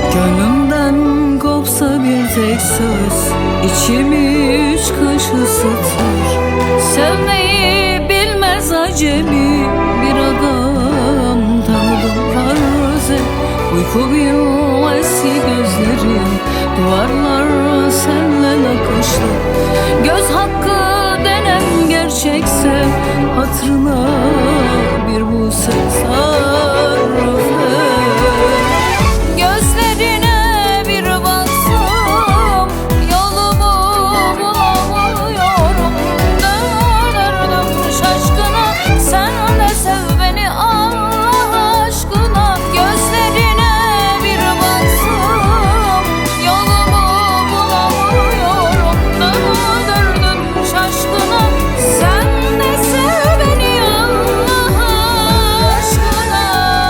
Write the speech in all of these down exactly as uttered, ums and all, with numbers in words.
Gönlümden kopsa bir tek söz içimi üç kış ısıtır. Sevmeyi bilmez acemi bir adam tanıdım farz et. Uyku bilmez ki gözlerim, duvarlar senle nakışlı. Göz hakkı denen gerçekse hatırına bir bu ses sarf et. Gözlerine bir baksam yolumu bulamıyorum. Dönerdim şaşkına, sen de sev beni Allah aşkına. Gözlerine bir baksam yolumu bulamıyorum. Dönerdim şaşkına, sen de sev beni Allah aşkına.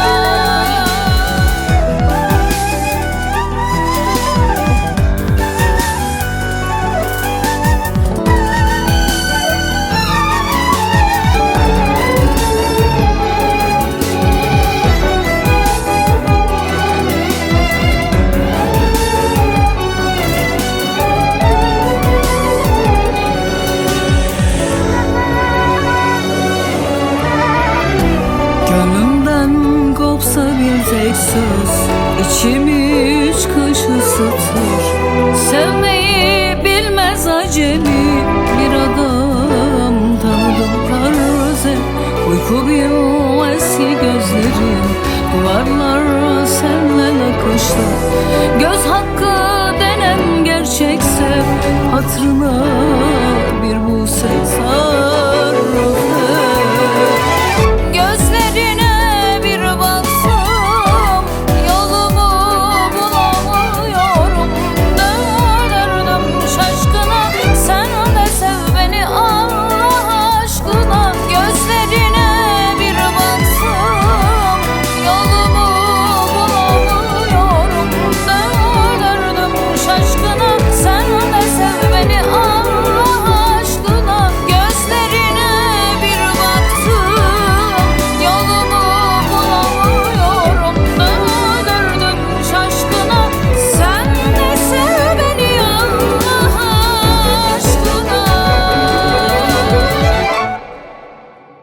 Gönlümden kopsa bir tek söz içimi üç kış ısıtır. Sevmeyi bilmez acemi bir adam tanıdım farz et. Uyku bilmez ki gözlerim, duvarlar senle